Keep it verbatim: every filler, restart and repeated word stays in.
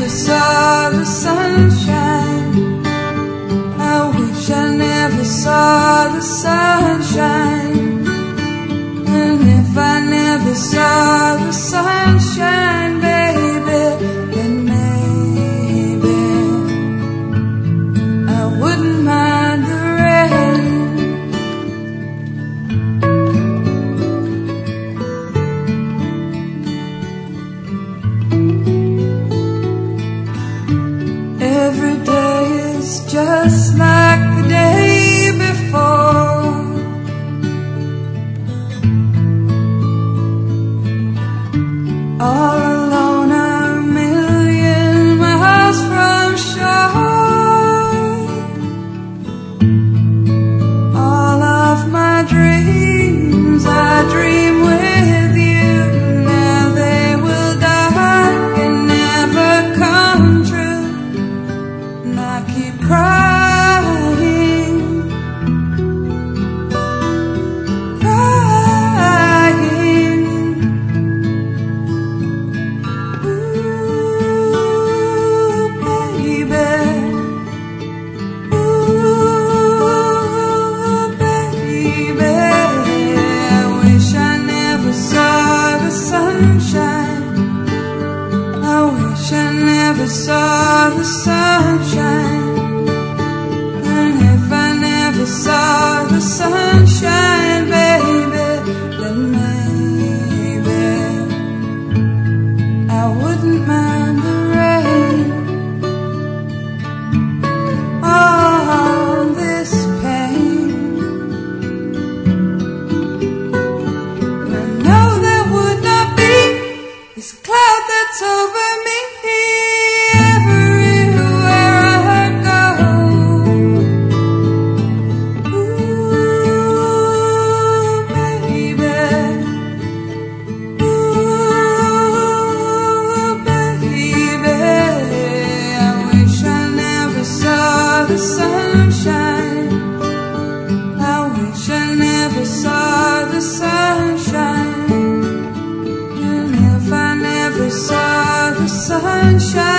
never saw the sunshine. I wish I never saw the sunshine. And if I never saw the sunshine, baby, then maybe I wouldn't mind the rain. Every day is just like the day before. All alone, a million miles from shore. All of my dreams I dream with you. Now they will die and never come true. And I keep crying, crying. Ooh, baby, ooh, baby. I wish I never saw the sunshine. I wish I never saw the sunshine. And if I never saw the sunshine, baby, then maybe I wouldn't mind the rain. All this pain, and I know there would not be this cloud that's over me. Everywhere I go, ooh, baby, ooh, baby. I wish I never saw the sunshine. I wish I never saw the sunshine. And if I never saw the sunshine,